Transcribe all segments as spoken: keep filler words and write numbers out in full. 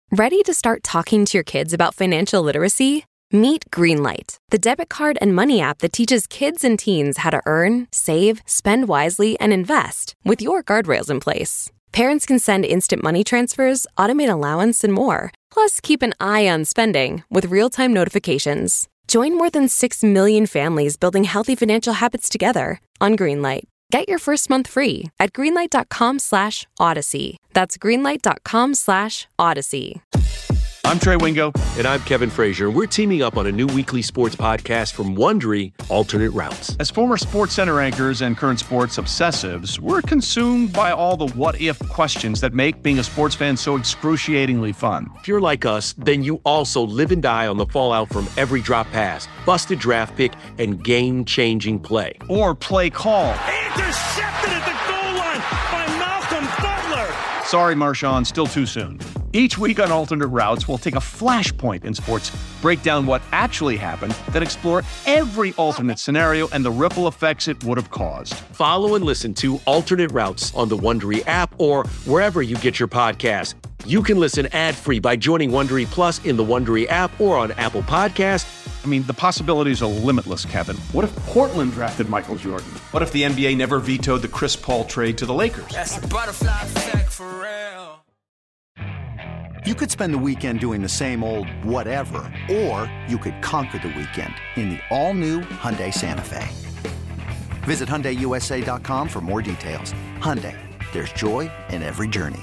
Ready to start talking to your kids about financial literacy? Meet Greenlight, the debit card and money app that teaches kids and teens how to earn, save, spend wisely, and invest with your guardrails in place. Parents can send instant money transfers, automate allowance, and more. Plus, keep an eye on spending with real-time notifications. Join more than six million families building healthy financial habits together on Greenlight. Get your first month free at greenlight.com slash odyssey. That's greenlight.com slash odyssey. I'm Trey Wingo. And I'm Kevin Frazier. And we're teaming up on a new weekly sports podcast from Wondery, Alternate Routes. As former Sports Center anchors and current sports obsessives, we're consumed by all the what-if questions that make being a sports fan so excruciatingly fun. If you're like us, then you also live and die on the fallout from every drop pass, busted draft pick, and game-changing play. Or play call. Intercepted at the goal line by Malcolm Butler. Sorry, Marshawn, still too soon. Each week on Alternate Routes, we'll take a flashpoint in sports, break down what actually happened, then explore every alternate scenario and the ripple effects it would have caused. Follow and listen to Alternate Routes on the Wondery app or wherever you get your podcasts. You can listen ad-free by joining Wondery Plus in the Wondery app or on Apple Podcasts. I mean, the possibilities are limitless, Kevin. What if Portland drafted Michael Jordan? What if the N B A never vetoed the Chris Paul trade to the Lakers? That's a butterfly effect for real. You could spend the weekend doing the same old whatever, or you could conquer the weekend in the all-new Hyundai Santa Fe. Visit Hyundai U S A dot com for more details. Hyundai, there's joy in every journey.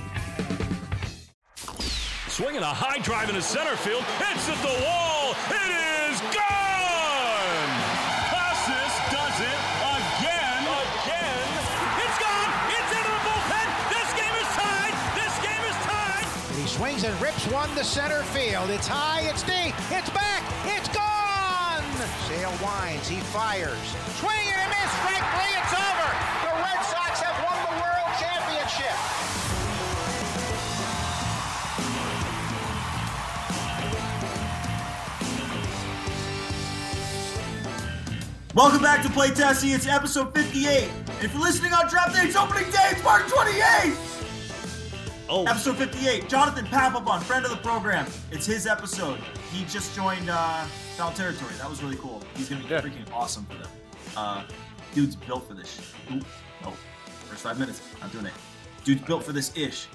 Swinging a high drive into center field. It's at the wall. It is gone. Cassis does it again. Again. It's gone. It's into the bullpen. This game is tied. This game is tied. He swings and rips one to center field. It's high. It's deep. It's back. It's gone. Sale winds. He fires. Swing and a miss. Strike three. It's over. The Red Sox have won the World Championship. Welcome back to Play Tessie. It's episode fifty-eight. If you're listening on Draft Day, it's opening day. It's March twenty-eighth. Oh. Episode fifty-eight. Jonathan Papelbon, friend of the program. It's his episode. He just joined uh, Foul Territory. That was really cool. He's going to be yeah. freaking awesome for them. Uh, dude's built for this shit. Ooh, no. First five minutes. Not doing it. Dude's built for this ish.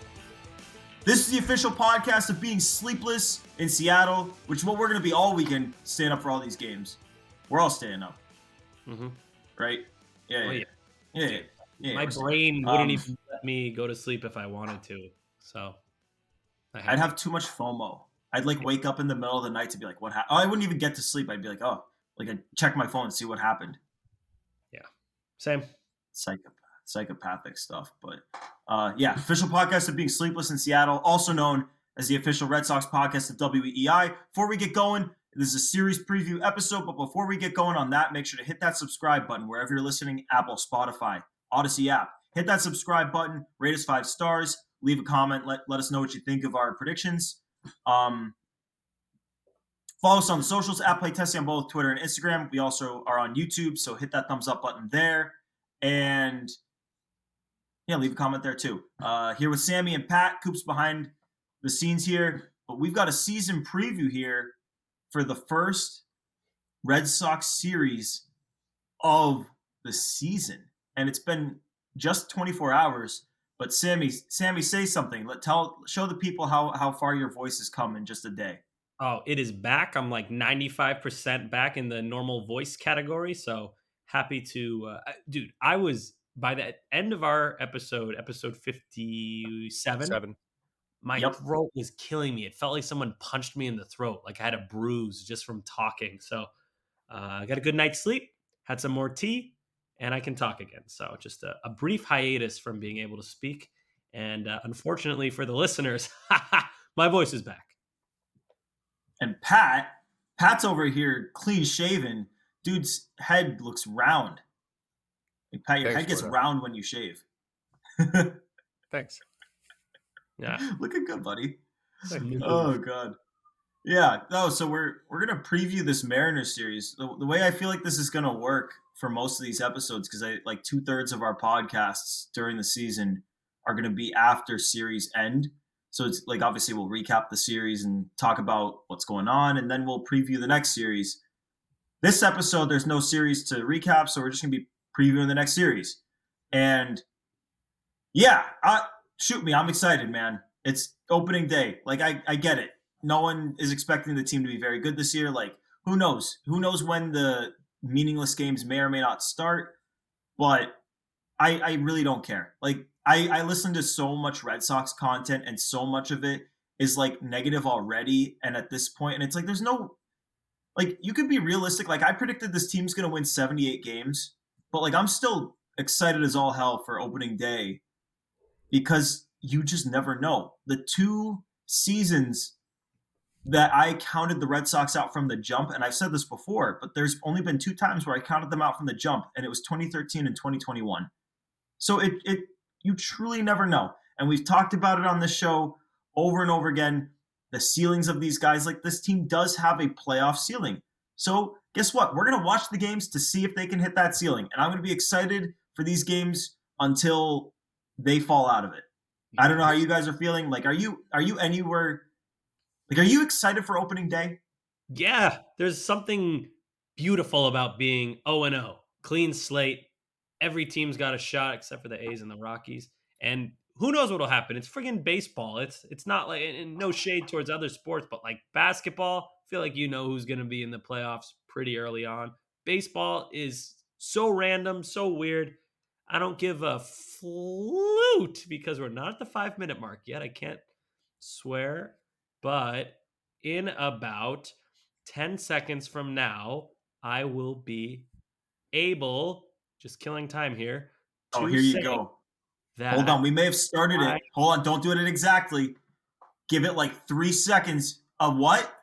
This is the official podcast of being sleepless in Seattle, which is what we're going to be all weekend, staying up for all these games. We're all staying up, mm-hmm. right? Yeah, oh, yeah, yeah. yeah, yeah. My brain wouldn't um, even let me go to sleep if I wanted to. So, I'd have too much FOMO. I'd like wake up in the middle of the night to be like, "What happened?" Oh, I wouldn't even get to sleep. I'd be like, "Oh," like I'd check my phone and see what happened. Yeah, same. Psychopath, psychopathic stuff, but uh, yeah, official podcast of being sleepless in Seattle, also known as the official Red Sox podcast of W E I. Before we get going. This is a series preview episode, but before we get going on that, make sure to hit that subscribe button wherever you're listening, Apple, Spotify, Odyssey app. Hit that subscribe button, rate us five stars, leave a comment, let, let us know what you think of our predictions. Um, follow us on the socials, at Play Tessie on both Twitter and Instagram. We also are on YouTube, so hit that thumbs up button there. And yeah, leave a comment there too. Uh, here with Sammy and Pat, Coop's behind the scenes here, but we've got a season preview here for the first Red Sox series of the season. And it's been just twenty-four hours. But Sammy, Sammy, say something. Let tell show the people how, how far your voice has come in just a day. Oh, it is back. I'm like ninety-five percent back in the normal voice category. So happy to, uh, dude, I was by the end of our episode, episode fifty-seven. Seven. My yep. throat was killing me. It felt like someone punched me in the throat. Like I had a bruise just from talking. So uh, I got a good night's sleep, had some more tea, and I can talk again. So just a, a brief hiatus from being able to speak. And uh, unfortunately for the listeners, my voice is back. And Pat, Pat's over here clean shaven. Dude's head looks round. Like Pat, your Thanks, head gets round when you shave. Thanks. Yeah. Looking good, buddy. Oh god. Yeah. No, so we're we're gonna preview this Mariners series. The, the way I feel like this is gonna work for most of these episodes, because I like two thirds of our podcasts during the season are gonna be after series end. So it's like, obviously we'll recap the series and talk about what's going on, and then we'll preview the next series. This episode, there's no series to recap, so we're just going to be previewing the next series. And yeah, I, shoot me. I'm excited, man. It's opening day. Like, I, I get it. No one is expecting the team to be very good this year. Like, who knows? Who knows when the meaningless games may or may not start? But I, I really don't care. Like, I, I listen to so much Red Sox content, and so much of it is like negative already. And at this point, and it's like, there's no, like, you could be realistic. Like, I predicted this team's going to win seventy-eight games, but like, I'm still excited as all hell for opening day because you just never know. The two seasons that I counted the Red Sox out from the jump, and I've said this before, but there's only been two times where I counted them out from the jump, and it was twenty thirteen and twenty twenty-one. So it, it, you truly never know. And we've talked about it on this show over and over again, the ceilings of these guys. Like, this team does have a playoff ceiling. So guess what? We're going to watch the games to see if they can hit that ceiling. And I'm going to be excited for these games until they fall out of it. I don't know how you guys are feeling. Like, are you, are you anywhere, like, are you excited for opening day? Yeah, there's something beautiful about being oh and oh. Clean slate. Every team's got a shot except for the A's and the Rockies. And who knows what'll happen? It's friggin' baseball. It's it's not like, and no shade towards other sports, but like basketball, I feel like you know who's going to be in the playoffs pretty early on. Baseball is so random, so weird. I don't give a flute because we're not at the five minute mark yet. I can't swear, but in about ten seconds from now, I will be able, just killing time here. Oh, here you go. Hold on. We may have started I, it. Hold on. Don't do it exactly. Give it like three seconds. Of what?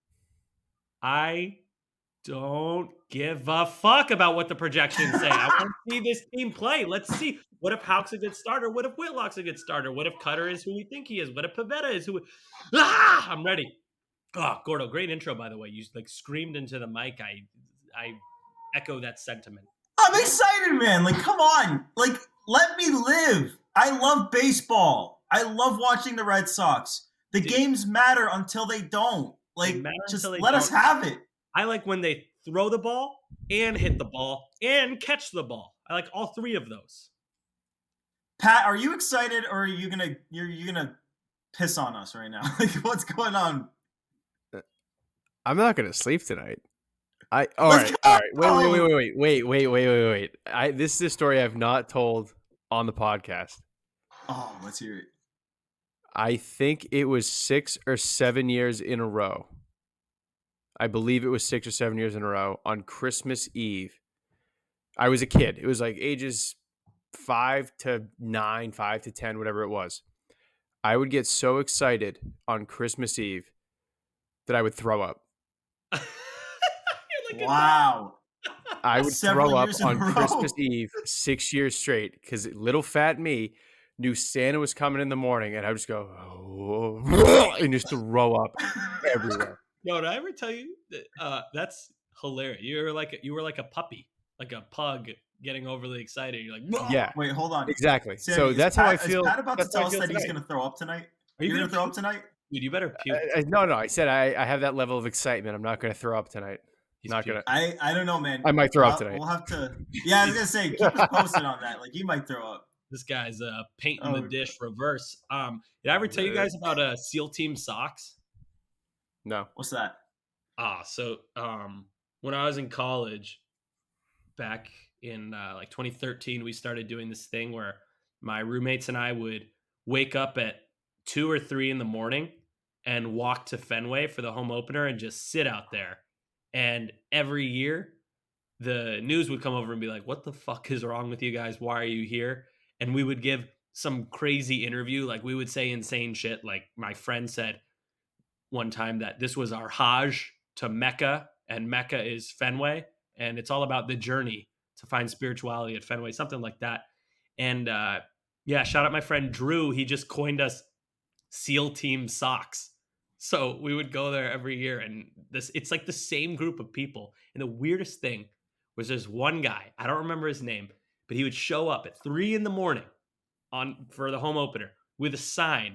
I don't give a fuck about what the projections say. I want to see this team play. Let's see. What if Houck's a good starter? What if Whitlock's a good starter? What if Cutter is who we think he is? What if Pivetta is who we... Ah! I'm ready. Oh, Gordo, great intro, by the way. You like screamed into the mic. I I echo that sentiment. I'm excited, man. Like, come on. Like, let me live. I love baseball. I love watching the Red Sox. The Dude, games matter until they don't. Like, just let don't. us have it. I like when they throw the ball and hit the ball and catch the ball. I like all three of those. Pat, are you excited, or are you gonna you're you gonna piss on us right now? Like, what's going on? I'm not gonna sleep tonight. I all right, all right. Wait, wait, wait, wait, wait, wait, wait, wait, wait. I this is a story I've not told on the podcast. Oh, let's hear it. I think it was six or seven years in a row. I believe it was six or seven years in a row on Christmas Eve. I was a kid. It was like ages five to nine, five to ten, whatever it was. I would get so excited on Christmas Eve that I would throw up. like wow. I would throw up on Christmas Eve six years straight because little fat me knew Santa was coming in the morning, and I would just go, oh, and just throw up everywhere. Yo, did I ever tell you that uh, that's hilarious? You were like a, you were like a puppy, like a pug getting overly excited. You're like, whoa. Yeah. Wait, hold on. Exactly. Sammy, so that's Pat, how I feel. Is Pat about to tell us that tonight. he's going to throw up tonight? Are you going to throw up tonight? Dude, you better puke. I, I, no, no. I said I, I have that level of excitement. I'm not going to throw up tonight. He's not going to. I I don't know, man. I might throw I'll, up tonight. We'll have to. Yeah, I was going to say, keep us posted on that. Like, you might throw up. This guy's uh, painting oh, the dish reverse. Um, did I ever tell you guys about uh, SEAL Team socks? No. What's that? Ah, so um, when I was in college, back in uh, like twenty thirteen, we started doing this thing where my roommates and I would wake up at two or three in the morning and walk to Fenway for the home opener and just sit out there. And every year, the news would come over and be like, "What the fuck is wrong with you guys? Why are you here?" And we would give some crazy interview. Like, we would say insane shit. Like, my friend said one time that this was our Hajj to Mecca, and Mecca is Fenway, and it's all about the journey to find spirituality at Fenway, something like that. And uh, yeah, shout out my friend Drew. He just coined us SEAL Team socks. So we would go there every year, and this it's like the same group of people. And the weirdest thing was there's one guy, I don't remember his name, but he would show up at three in the morning on for the home opener with a sign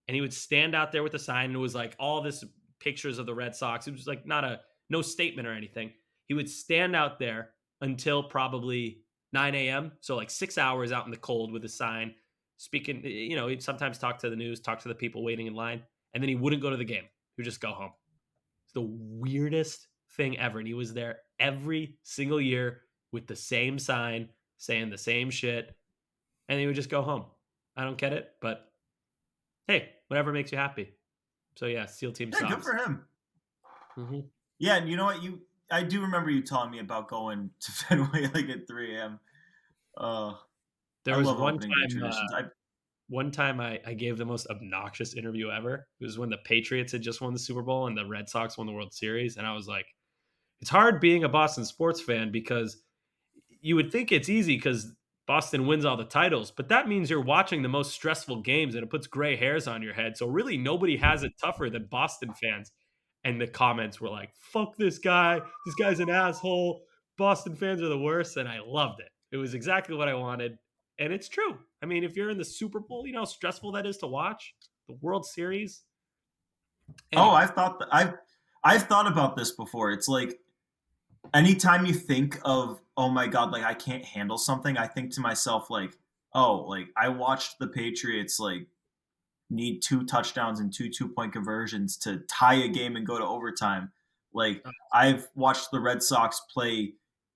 and he would stand out there with a sign, and it was like all this pictures of the Red Sox. It was like not a no statement or anything. He would stand out there until probably nine a.m. So like six hours out in the cold with a sign, speaking, you know, he'd sometimes talk to the news, talk to the people waiting in line, and then he wouldn't go to the game. He would just go home. It's the weirdest thing ever. And he was there every single year with the same sign, saying the same shit, and he would just go home. I don't get it, but hey, whatever makes you happy. So yeah, SEAL Team yeah, Sox. Good for him. Mm-hmm. Yeah, and you know what? You I do remember you telling me about going to Fenway like at three a.m. Uh, there I was love one opening time. day traditions. Uh, I, one time, I, I gave the most obnoxious interview ever. It was when the Patriots had just won the Super Bowl and the Red Sox won the World Series, and I was like, "It's hard being a Boston sports fan because you would think it's easy because Boston wins all the titles, but that means you're watching the most stressful games and it puts gray hairs on your head. So really nobody has it tougher than Boston fans." And the comments were like, "Fuck this guy. This guy's an asshole. Boston fans are the worst." And I loved it. It was exactly what I wanted. And it's true. I mean, if you're in the Super Bowl, you know how stressful that is to watch? The World Series. Anyway. Oh, I've thought that I've I've thought about this before. It's like anytime you think of, oh my God, like I can't handle something, I think to myself like, oh, like I watched the Patriots like need two touchdowns and two two-point conversions to tie a game and go to overtime. Like I've watched the Red Sox play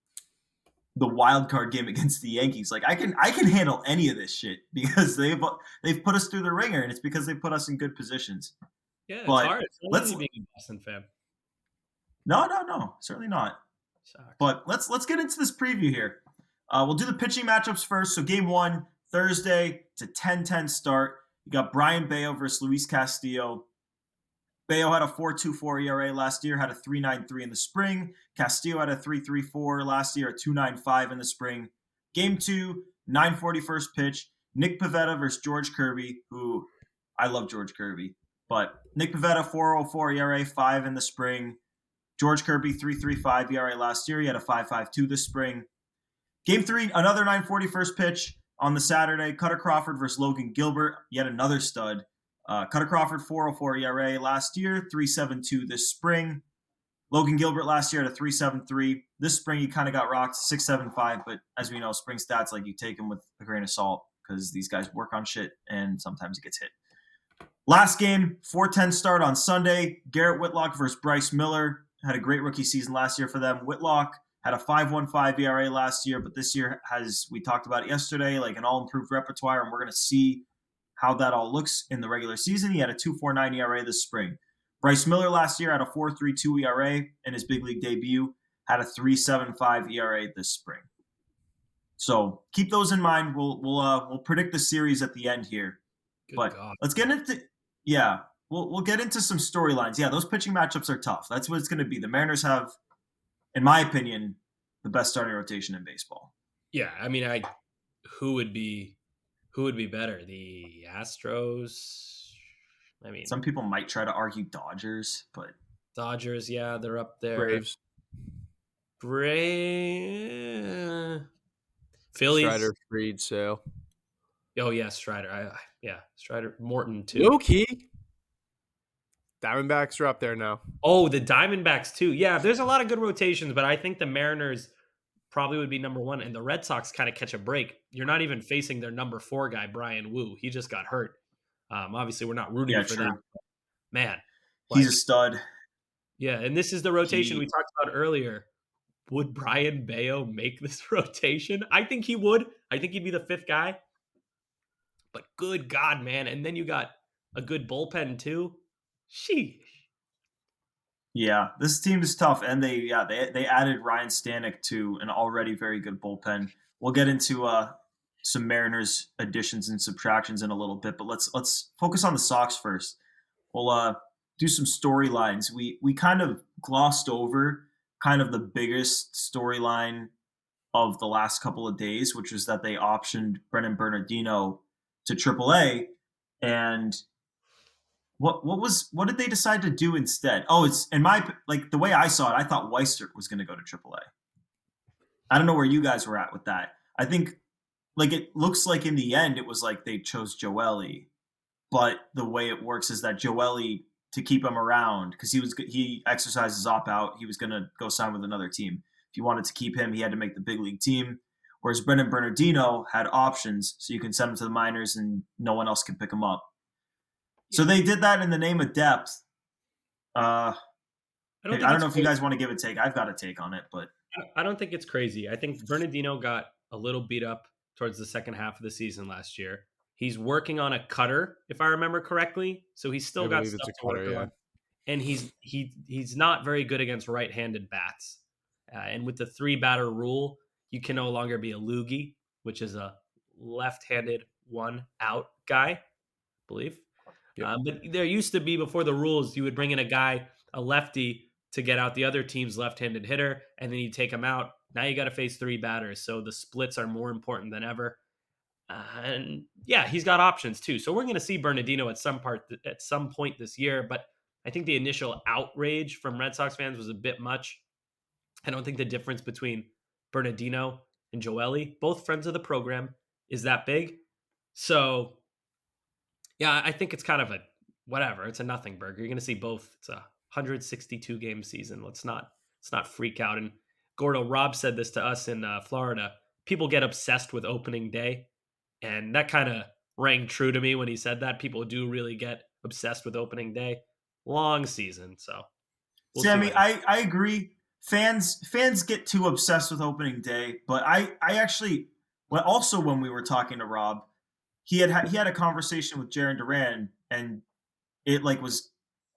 the wild card game against the Yankees. Like I can I can handle any of this shit because they've they've put us through the ringer, and it's because they put us in good positions. Yeah, it's but hard. It's let's being a Boston fan. No, no, no, certainly not. Sucks. But let's let's get into this preview here. Uh, we'll do the pitching matchups first. So game one, Thursday, it's a ten ten start. You got Brian Bayo versus Luis Castillo. Bayo had a four two four E R A last year, had a three nine three in the spring. Castillo had a three three four last year, a two nine five in the spring. Game two, nine forty first pitch. Nick Pivetta versus George Kirby, who I love George Kirby. But Nick Pivetta, four oh four E R A, five in the spring. George Kirby, three three five E R A last year. He had a five five two this spring. Game three, another nine forty first pitch on the Saturday. Cutter Crawford versus Logan Gilbert, yet another stud. Uh, Cutter Crawford, four oh four E R A last year, three seven two this spring. Logan Gilbert last year had a three seven three. This spring, he kind of got rocked, six seven five. But as we know, spring stats, like you take them with a grain of salt because these guys work on shit and sometimes it gets hit. Last game, four ten start on Sunday. Garrett Whitlock versus Bryce Miller. Had a great rookie season last year for them. Whitlock had a five one five E R A last year, but this year has, we talked about it yesterday, like an all-improved repertoire, and we're going to see how that all looks in the regular season. He had a two four nine E R A this spring. Bryce Miller last year had a four three two E R A in his big league debut, had a three seven five E R A this spring. So keep those in mind. We'll we'll uh, we'll predict the series at the end here. Good but God. let's get into yeah. We'll we'll get into some storylines. Yeah, those pitching matchups are tough. That's what it's going to be. The Mariners have, in my opinion, the best starting rotation in baseball. Yeah, I mean, I who would be who would be better? The Astros? I mean, some people might try to argue Dodgers, but Dodgers, yeah, they're up there. Braves, Braves, Phillies, Strider, Fried, Sale. Oh yeah, Strider. I, yeah, Strider, Morton too. Low key. Diamondbacks are up there now. Oh, the Diamondbacks too. Yeah, there's a lot of good rotations, but I think the Mariners probably would be number one, and the Red Sox kind of catch a break. You're not even facing their number four guy, Brian Wu. He just got hurt. Um, obviously, we're not rooting yeah, for true. that. Man, he's like, a stud. Yeah, and this is the rotation he... we talked about earlier. Would Brian Bayo make this rotation? I think he would. I think he'd be the fifth guy. But good God, man. And then you got a good bullpen too. Sheesh. Yeah, this team is tough, and they yeah they they added Ryan Stanek to an already very good bullpen. We'll get into uh, some Mariners additions and subtractions in a little bit, but let's let's focus on the Sox first. We'll uh, do some storylines. We we kind of glossed over kind of the biggest storyline of the last couple of days, which was that they optioned Brennan Bernardino to triple A, and What what was what did they decide to do instead? Oh, it's in my like the way I saw it, I thought Weissert was going to go to triple A. I don't know where you guys were at with that. I think like it looks like in the end it was like they chose Joely but the way it works is that Joely, to keep him around, because he was he exercised his opt-out, he was going to go sign with another team. If you wanted to keep him, he had to make the big league team. Whereas Brendan Bernardino had options, so you can send him to the minors and no one else can pick him up. So they did that in the name of depth. Uh, I don't, I don't know if crazy. You guys want to give a take. I've got a take on it, but I don't think it's crazy. I think Bernardino got a little beat up towards the second half of the season last year. He's working on a cutter, if I remember correctly. So he's still I got stuff to cutter, work yeah. on. And he's he he's not very good against right-handed bats. Uh, and with the three-batter rule, you can no longer be a loogie, which is a left-handed one-out guy, I believe. Yep. Um, but there used to be, before the rules, you would bring in a guy, a lefty, to get out the other team's left-handed hitter, and then you take him out. Now you got to face three batters, so the splits are more important than ever. Uh, and yeah, he's got options too. So we're going to see Bernardino at some part at some point this year. But I think the initial outrage from Red Sox fans was a bit much. I don't think the difference between Bernardino and Joely, both friends of the program, is that big. So yeah, I think it's kind of a whatever. It's a nothing burger. You're going to see both. It's a one hundred sixty-two game season. Let's not let's not freak out. And Gordo, Rob said this to us in uh, Florida. People get obsessed with opening day. And that kind of rang true to me when he said that. People do really get obsessed with opening day. Long season, so. We'll Sammy, I, I agree. Fans fans get too obsessed with opening day, but I, I actually, well, also when we were talking to Rob, he had he had a conversation with Jarren Duran, and it like was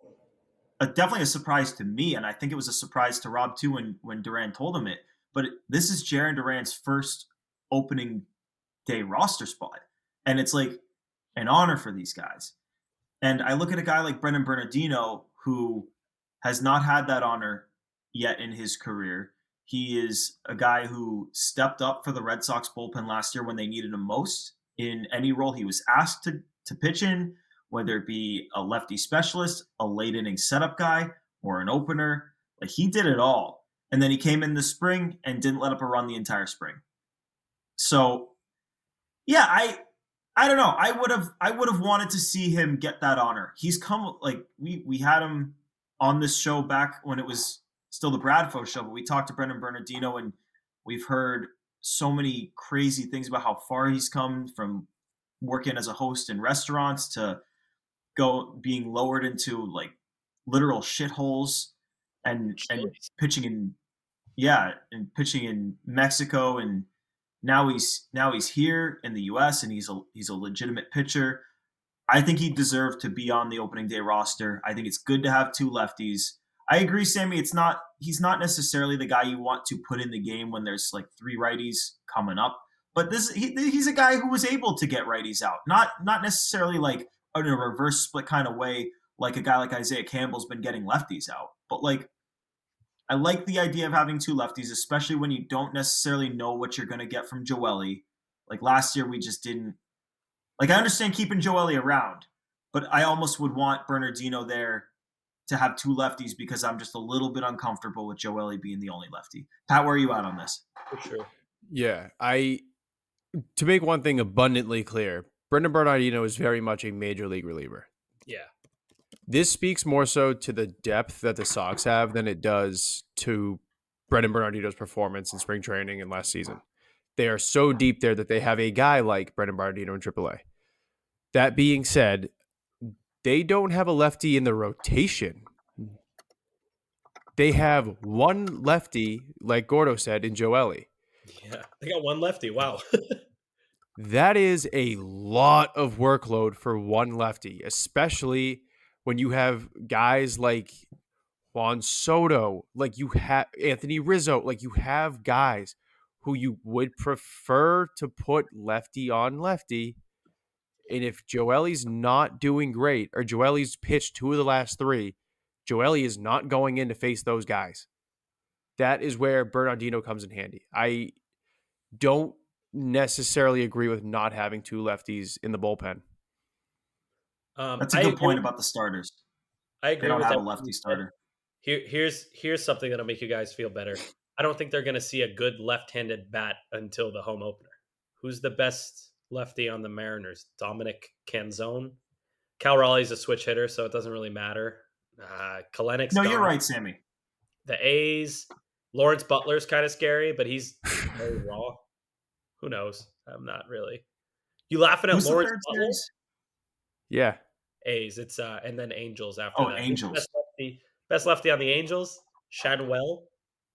a, definitely a surprise to me, and I think it was a surprise to Rob too when when Duran told him it. But it, this is Jarren Duran's first opening day roster spot, and it's like an honor for these guys. And I look at a guy like Brendan Bernardino, who has not had that honor yet in his career. He is a guy who stepped up for the Red Sox bullpen last year when they needed him most in any role he was asked to, to pitch in, whether it be a lefty specialist, a late inning setup guy, or an opener. Like, he did it all. And then he came in the spring and didn't let up a run the entire spring. So, yeah, I I don't know. I would have I would have wanted to see him get that honor. He's come, like, we we had him on this show back when it was still the Bradfo show, but we talked to Brendan Bernardino, and we've heard so many crazy things about how far he's come from working as a host in restaurants to go being lowered into like literal shitholes and and pitching in yeah and pitching in Mexico, and now he's now he's here in the U S and he's a he's a legitimate pitcher. I think he deserved to be on the opening day roster. I think it's good to have two lefties. I agree, Sammy. It's not he's not necessarily the guy you want to put in the game when there's like three righties coming up. But this he, he's a guy who was able to get righties out. Not not necessarily like in a reverse split kind of way, like a guy like Isaiah Campbell's been getting lefties out. But like, I like the idea of having two lefties, especially when you don't necessarily know what you're going to get from Joely. Like last year, we just didn't. Like, I understand keeping Joely around, but I almost would want Bernardino there to have two lefties because I'm just a little bit uncomfortable with Joely being the only lefty. Pat, where are you at on this? For sure. Yeah, I to make one thing abundantly clear, Brendan Bernardino is very much a major league reliever. Yeah. This speaks more so to the depth that the Sox have than it does to Brendan Bernardino's performance in spring training and last season. They are so deep there that they have a guy like Brendan Bernardino in triple A. That being said, they don't have a lefty in the rotation. They have one lefty, like Gordo said, in Joely. Yeah, they got one lefty. Wow. That is a lot of workload for one lefty, especially when you have guys like Juan Soto, like you have Anthony Rizzo, like you have guys who you would prefer to put lefty on lefty. And if Joely's not doing great, or Joely's pitched two of the last three, Joely is not going in to face those guys. That is where Bernardino comes in handy. I don't necessarily agree with not having two lefties in the bullpen. Um, That's a good I, point about the starters. I agree. They don't with have that. a lefty starter. Here, here's here's something that'll make you guys feel better. I don't think they're going to see a good left-handed bat until the home opener. Who's the best lefty on the Mariners? Dominic Canzone. Cal Raleigh's a switch hitter, so it doesn't really matter. Uh, Kalenic. No, you're right, Sammy. The A's. Lawrence Butler's kind of scary, but he's very raw. Who knows? I'm not really. You laughing at Who's Lawrence the third Butler? series? Yeah. A's. It's uh, and then Angels after Oh, that. Angels. Best lefty, best lefty on the Angels. Shadwell.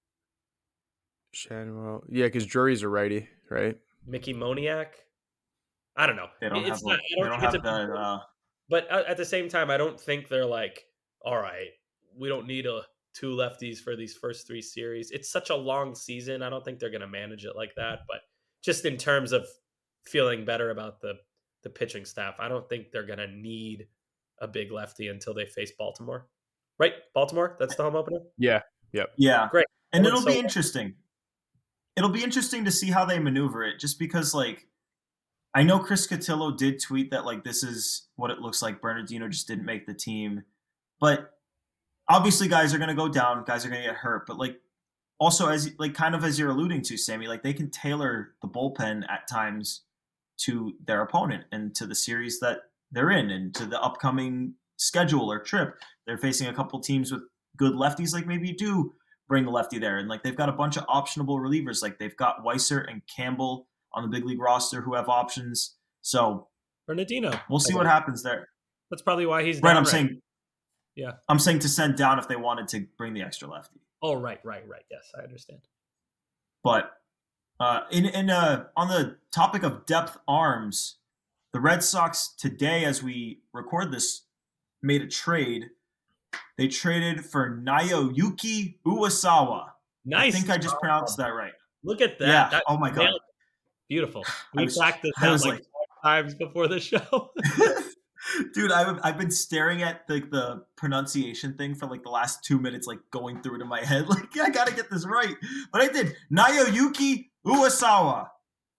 Shadwell. Yeah, because Drury's a righty, right? Mickey Moniak. I don't know. They don't it's have, not, like, I don't they don't think have it's a, that. Uh... But at the same time, I don't think they're like, all right, we don't need a two lefties for these first three series. It's such a long season. I don't think they're going to manage it like that. But just in terms of feeling better about the the pitching staff, I don't think they're going to need a big lefty until they face Baltimore. Right? Baltimore? That's the home opener? Yeah. Yep. Yeah. Great. And That it'll went be so well. interesting. It'll be interesting to see how they maneuver it, just because, like, I know Chris Cotillo did tweet that, like, this is what it looks like. Bernardino just didn't make the team. But obviously guys are going to go down. Guys are going to get hurt. But, like, also, as like kind of as you're alluding to, Sammy, like, they can tailor the bullpen at times to their opponent and to the series that they're in and to the upcoming schedule or trip. They're facing a couple teams with good lefties. Like, maybe you do bring the lefty there. And, like, they've got a bunch of optionable relievers. Like, they've got Weiser and Campbell on the big league roster who have options. So Bernardino. We'll see Okay. what happens there. That's probably why he's Right, down I'm right. saying Yeah. I'm saying to send down if they wanted to bring the extra lefty. Oh, right, right, right. Yes, I understand. But uh, in in uh, on the topic of depth arms, the Red Sox today, as we record this, made a trade. They traded for Naoyuki Uwasawa. Nice. I think I just pronounced that right. Look at that. Yeah. That- Oh my god. nailed it. Beautiful. I We was- practiced I that was like, like- five times before the show. Dude, I've I've been staring at like the pronunciation thing for like the last two minutes, like going through it in my head. Like, yeah, I gotta get this right. But I did. Naoyuki Uwasawa.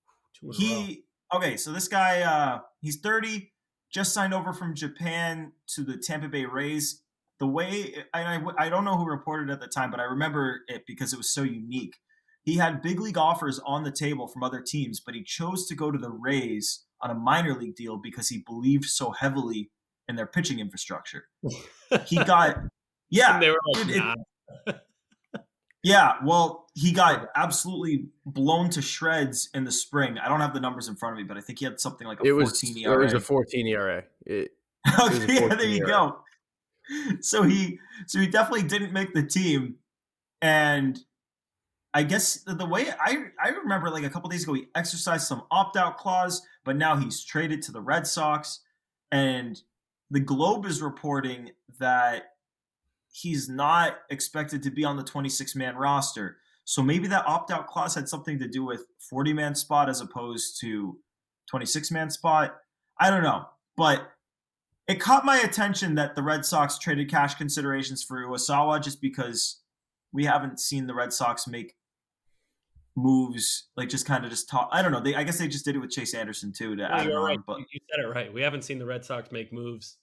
He okay, so this guy uh he's thirty, just signed over from Japan to the Tampa Bay Rays. The way and I I don't know who reported at the time, but I remember it because it was so unique. He had big league offers on the table from other teams, but he chose to go to the Rays on a minor league deal because he believed so heavily in their pitching infrastructure. He got, yeah, And they were like, dude, it- nah. yeah. Well, he got absolutely blown to shreds in the spring. I don't have the numbers in front of me, but I think he had something like a It was fourteen E it R A. was a fourteen E R A. It, Okay, a yeah, there fourteen you E R A. go. So he, so he definitely didn't make the team, and I guess the way I I remember like a couple days ago he exercised some opt out clause, but now he's traded to the Red Sox, and the Globe is reporting that he's not expected to be on the twenty-six man roster. So maybe that opt out clause had something to do with forty man spot as opposed to twenty-six man spot. I don't know, but it caught my attention that the Red Sox traded cash considerations for Uwasawa just because we haven't seen the Red Sox make moves like just kind of just talk. I don't know. They I guess they just did it with Chase Anderson too to No, add it you're on. right. But You you said it right. We haven't seen the Red Sox make moves.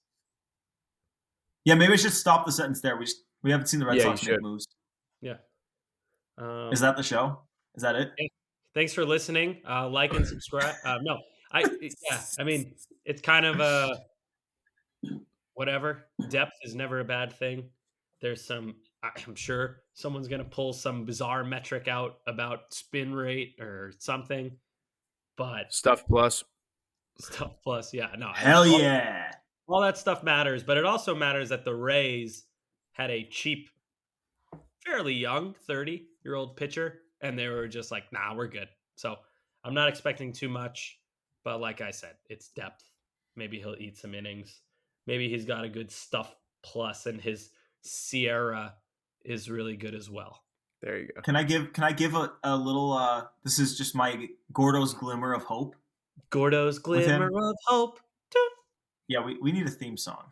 yeah, maybe I should stop the sentence there. We just we haven't seen the Red Yeah, Sox you make should. moves. Yeah. Um, Is that the show? Is that it? Thanks for listening. Uh, like and subscribe. Uh, no, I yeah. I mean, it's kind of a whatever. Depth is never a bad thing. There's some. I'm sure someone's gonna pull some bizarre metric out about spin rate or something. But Stuff plus. stuff plus, yeah, no. Hell all- yeah. all that stuff matters, but it also matters that the Rays had a cheap, fairly young thirty year old pitcher, and they were just like, nah, we're good. So I'm not expecting too much, but like I said, it's depth. Maybe he'll eat some innings. Maybe he's got a good stuff plus, and his Sierra is really good as well. There you go. Can I give Can I give a, a little? uh This is just my Gordo's glimmer of hope. Gordo's With him? glimmer of hope. Doot. Yeah, we, we need a theme song.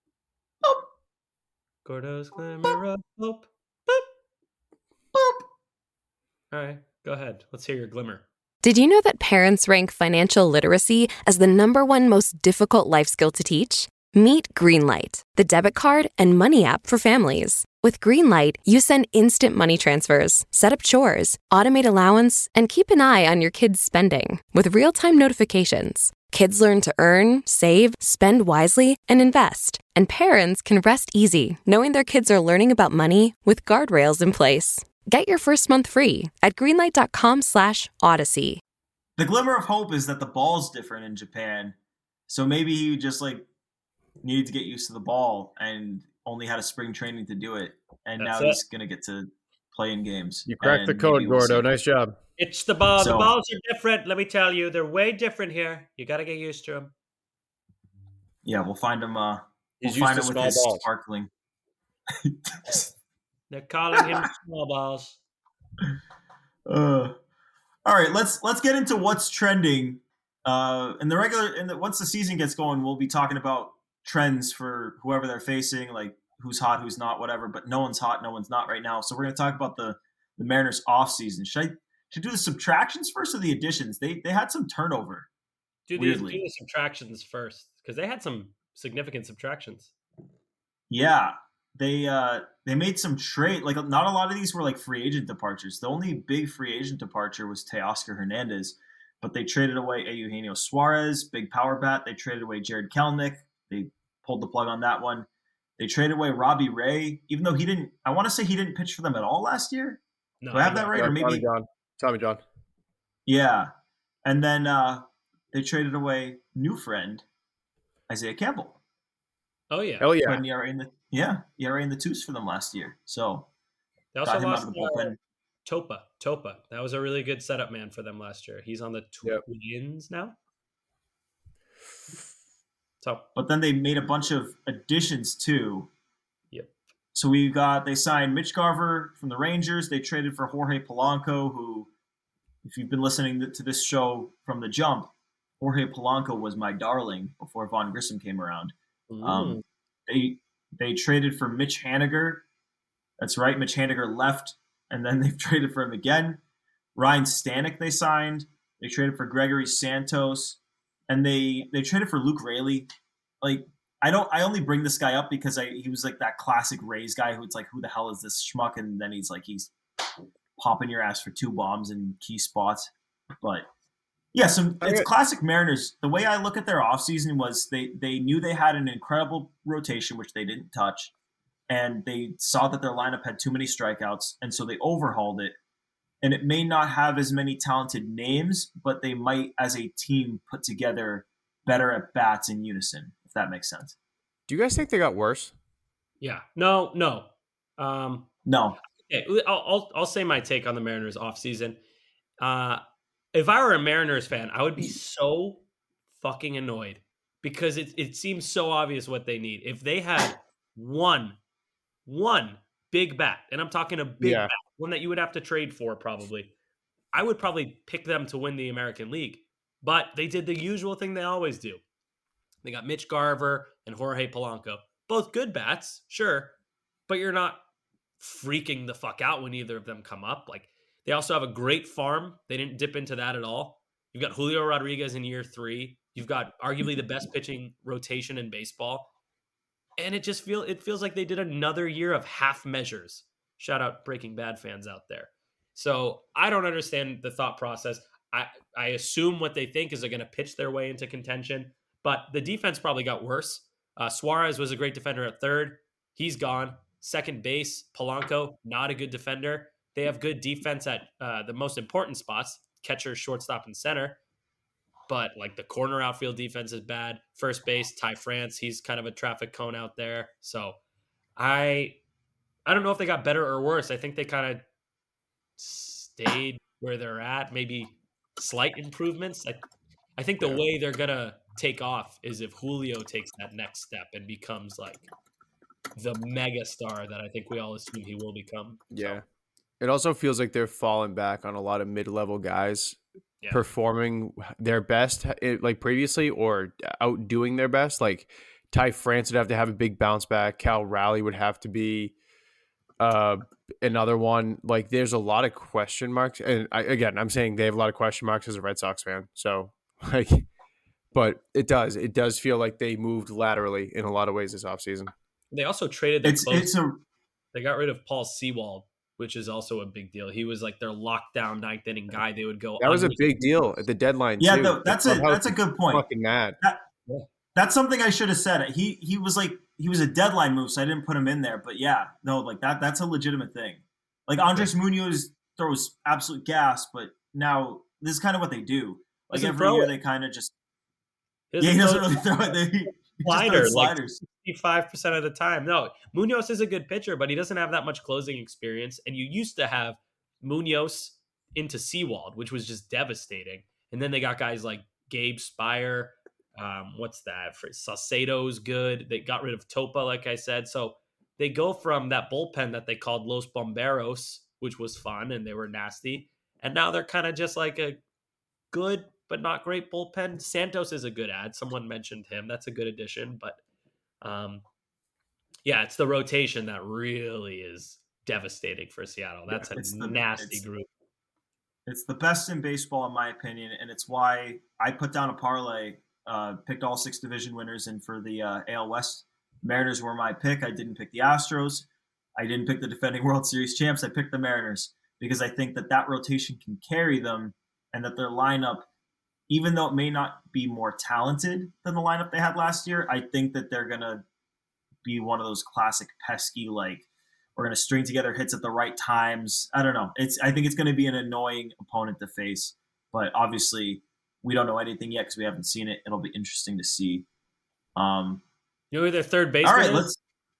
Gordo's glimmer of hope. Boop. Boop. All right, go ahead. Let's hear your glimmer. Did you know that parents rank financial literacy as the number one most difficult life skill to teach? Meet Greenlight, the debit card and money app for families. With Greenlight, you send instant money transfers, set up chores, automate allowance, and keep an eye on your kids' spending with real-time notifications. Kids learn to earn, save, spend wisely, and invest. And parents can rest easy knowing their kids are learning about money with guardrails in place. Get your first month free at greenlight.com slash odyssey. The glimmer of hope is that the ball's different in Japan. So maybe he just like needed to get used to the ball and only had a spring training to do it. And That's now it. he's going to get to play in games. You cracked the And code, maybe we'll Gordo. see. Nice job. It's the ball. So- the balls are different. Let me tell you, they're way different here. You got to get used to them. Yeah, we'll find him. Uh, He's we'll used find to him with small his balls. sparkling. They're calling him small balls. Uh, all right, let's let's get into what's trending. Uh, in the regular, in the, once the season gets going, we'll be talking about trends for whoever they're facing, like who's hot, who's not, whatever. But no one's hot, no one's not right now. So we're going to talk about the the Mariners off season. Should I should I do the subtractions first or the additions? They they had some turnover. Do the, do Weirdly. the subtractions first because they had some significant subtractions. Yeah, they uh they made some trade. Like not a lot of these were like free agent departures. The only big free agent departure was Teoscar Hernandez, but they traded away Eugenio Suarez, big power bat. They traded away Jared Kelenic. They pulled the plug on that one. They traded away Robbie Ray, even though he didn't. I want to say he didn't pitch for them at all last year. No, Do I have that no. right? Yeah, Or maybe Tommy John. Tommy John. yeah. And then uh they traded away new friend Isaiah Campbell. Oh yeah. Hell Put yeah. an E R A in the yeah E R A in the twos for them last year. So They also got him out lost of the uh, bullpen. Topa. Topa. That was a really good setup man for them last year. He's on the Yep. Twins now. So But then they made a bunch of additions too. Yep. So we got they signed Mitch Garver from the Rangers. They traded for Jorge Polanco, who, if you've been listening to this show from the jump, Jorge Polanco was my darling before Vaughn Grissom came around. Um, they they traded for Mitch Haniger. That's right, Mitch Haniger left, and then they've traded for him again. Ryan Stanek they signed. They traded for Gregory Santos, and they they traded for Luke Raley. Like I don't, I only bring this guy up because I he was like that classic Rays guy who it's like, who the hell is this schmuck? And then he's like he's popping your ass for two bombs in key spots. But yeah, some it's classic Mariners. The way I look at their offseason was they they knew they had an incredible rotation, which they didn't touch, and they saw that their lineup had too many strikeouts, and so they overhauled it. And it may not have as many talented names, but they might, as a team, put together better at bats in unison, if that makes sense. Do you guys think they got worse? yeah. No, no. Um No. okay, I'll, I'll I'll say my take on the Mariners offseason. Uh if I were a Mariners fan, I would be so fucking annoyed because it it seems so obvious what they need. If they had one, one big bat, and I'm talking a big Yeah. bat, one that you would have to trade for probably, I would probably pick them to win the American League. But they did the usual thing they always do. They got Mitch Garver and Jorge Polanco. Both good bats, sure, but you're not freaking the fuck out when either of them come up. Like, they also have a great farm. They didn't dip into that at all. You've got Julio Rodriguez in year three. You've got arguably the best pitching rotation in baseball. And it just feel it feels like they did another year of half measures. Shout out Breaking Bad fans out there. So I don't understand the thought process. I, I assume what they think is they're going to pitch their way into contention, but the defense probably got worse. Uh, Suarez was a great defender at third. He's gone. Second base, Polanco, not a good defender. They have good defense at uh, the most important spots, catcher, shortstop, and center. But like the corner outfield defense is bad. First base, Ty France, he's kind of a traffic cone out there. So I I don't know if they got better or worse. I think they kind of stayed where they're at, maybe slight improvements. I, I think the Yeah. way they're going to take off is if Julio takes that next step and becomes like the mega star that I think we all assume he will become. Yeah. So, It also feels like they're falling back on a lot of mid-level guys yeah. performing their best eh, like previously or outdoing their best. Like Ty France would have to have a big bounce back. Cal Raleigh would have to be uh, another one. Like there's a lot of question marks. And I, again, I'm saying they have a lot of question marks as a Red Sox fan. So like, but it does, it does feel like they moved laterally in a lot of ways this offseason. They also traded their It's closer. it's a They got rid of Paul Sewald, which is also a big deal. He was like their lockdown ninth inning guy. They would go. That was a big deal at the deadline. Yeah, too. no, that's the a that's a good point. Fucking mad. That, that's something I should have said. He he was like he was a deadline move, so I didn't put him in there. But yeah, no, like that that's a legitimate thing. Like Andres Munoz throws absolute gas, but now this is kind of what they do. Like every year, it. they kind of just He yeah, he doesn't throw really throw it. They, he slider, just sliders. Like sixty-five percent of the time. No, Munoz is a good pitcher, but he doesn't have that much closing experience. And you used to have Munoz into Seawald, which was just devastating. And then they got guys like Gabe Spire. Um, what's that? For Saucedo's good. They got rid of Topa, like I said. So they go from that bullpen that they called Los Bomberos, which was fun and they were nasty. And now they're kind of just like a good but not great bullpen. Santos is a good ad. Someone mentioned him. That's a good addition. But um, yeah, it's the rotation that really is devastating for Seattle. That's yeah, a the, nasty it's, group. It's the best in baseball, in my opinion, and it's why I put down a parlay, uh, picked all six division winners, and for the uh, A L West, Mariners were my pick. I didn't pick the Astros. I didn't pick the defending World Series champs. I picked the Mariners because I think that that rotation can carry them and that their lineup, even though it may not be more talented than the lineup they had last year, I think that they're going to be one of those classic pesky, like, we're going to string together hits at the right times. I don't know. It's. I think it's going to be an annoying opponent to face, but obviously we don't know anything yet because we haven't seen it. It'll be interesting to see. Um, you know who their third baseman all right, is? let's.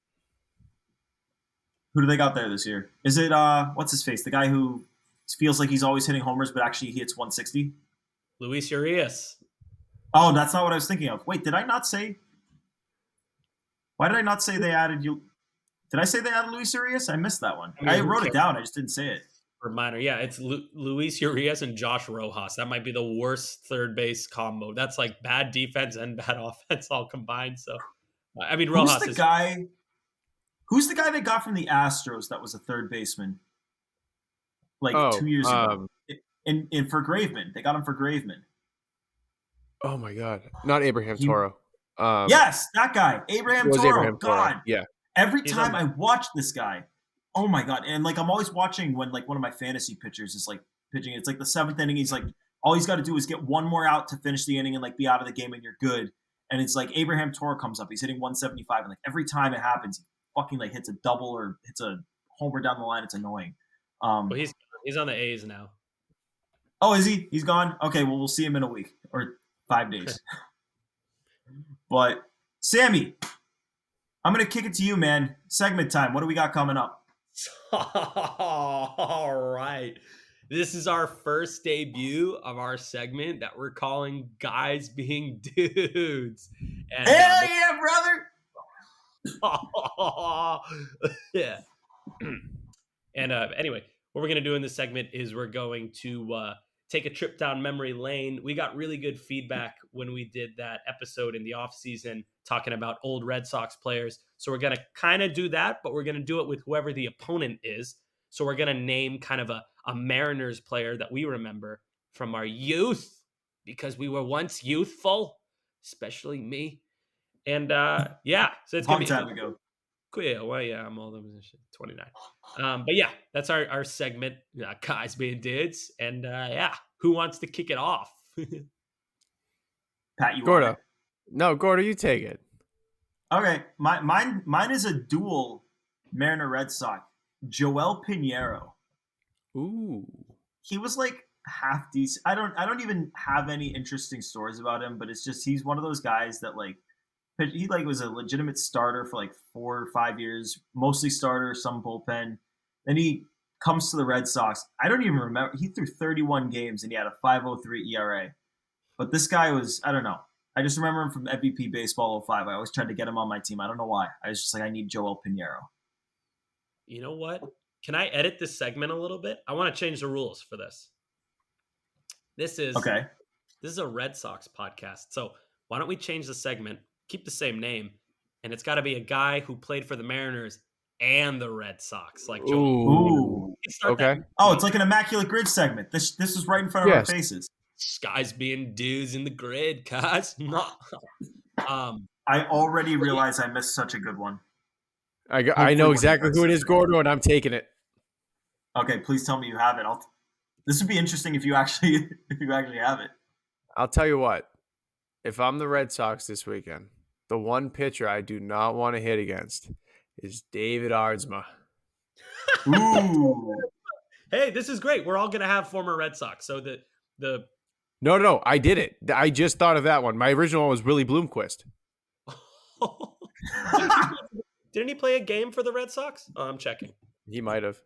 Who do they got there this year? Is it, uh, what's his face? The guy who feels like he's always hitting homers, but actually he hits one sixty? Luis Urias. Oh, that's not what I was thinking of. Wait, did I not say? Why did I not say they added you? Did I say they added Luis Urias? I missed that one. I, mean, I wrote it down. I just didn't say it. Reminder, yeah, it's Lu- Luis Urias and Josh Rojas. That might be the worst third base combo. That's like bad defense and bad offense all combined. So, I mean, Rojas who's the is guy. Who's the guy they got from the Astros that was a third baseman? Like oh, two years um, ago. In, in for Graveman. They got him for Graveman. Oh my God. Not Abraham He, Toro. Um, yes, that guy. Abraham Toro. Abraham God. Toro. Yeah. Every He's time on- I watch this guy, oh my God. And like, I'm always watching when like one of my fantasy pitchers is like pitching. It's like the seventh inning. He's like, all he's got to do is get one more out to finish the inning and like be out of the game and you're good. And it's like Abraham Toro comes up. He's hitting one seventy-five. And like every time it happens, he fucking like hits a double or hits a homer down the line. It's annoying. Um, well, he's he's on the A's now. Oh, is he? He's gone? Okay, well, we'll see him in a week or five days. But, Sammy, I'm going to kick it to you, man. Segment time. What do we got coming up? All right. This is our first debut of our segment that we're calling Guys Being Dudes. And, Hell uh, yeah, brother! yeah. And uh, anyway, what we're going to do in this segment is we're going to uh, take a trip down memory lane. We got really good feedback when we did that episode in the off season talking about old Red Sox players. So we're going to kind of do that, but we're going to do it with whoever the opponent is. So we're going to name kind of a, a Mariners player that we remember from our youth because we were once youthful, especially me. And uh, yeah, so it's going to be time ago. Cool. Well, yeah, I'm older than twenty-nine. Um, but yeah, that's our, our segment, uh, Guys Being Dudes. And uh, yeah, who wants to kick it off? Pat, you Gordo. want it? No, Gordo, you take it. Okay, my, mine mine is a dual Mariner Red Sox. Joel Pinheiro. Ooh. He was like half decent. I don't I don't even have any interesting stories about him, but it's just he's one of those guys that like he like was a legitimate starter for like four or five years, mostly starter, some bullpen. Then he comes to the Red Sox. I don't even remember. He threw thirty-one games and he had a five oh three E R A. But this guy was, I don't know. I just remember him from M V P Baseball oh five. I always tried to get him on my team. I don't know why. I was just like, I need Joel Pinheiro. You know what? Can I edit this segment a little bit? I want to change the rules for this. This is okay. This is a Red Sox podcast. So why don't we change the segment, keep the same name, and it's got to be a guy who played for the Mariners and the Red Sox. Like Joe. Ooh. Okay. That. Oh, it's like an Immaculate Grid segment. This this is right in front of yes. our faces. Guys being dudes in the grid, guys. um, I already realize I missed such a good one. I, I know exactly who it is, Gordo, and I'm taking it. Okay, please tell me you have it. I'll. This would be interesting if you actually if you actually have it. I'll tell you what. If I'm the Red Sox this weekend, the one pitcher I do not want to hit against is David Aardsma. Ooh. Hey, this is great. We're all gonna have former Red Sox. So the the No, no, no. I did it. I just thought of that one. My original one was Willie Bloomquist. didn't, he, didn't he play a game for the Red Sox? Oh, I'm checking. He might have.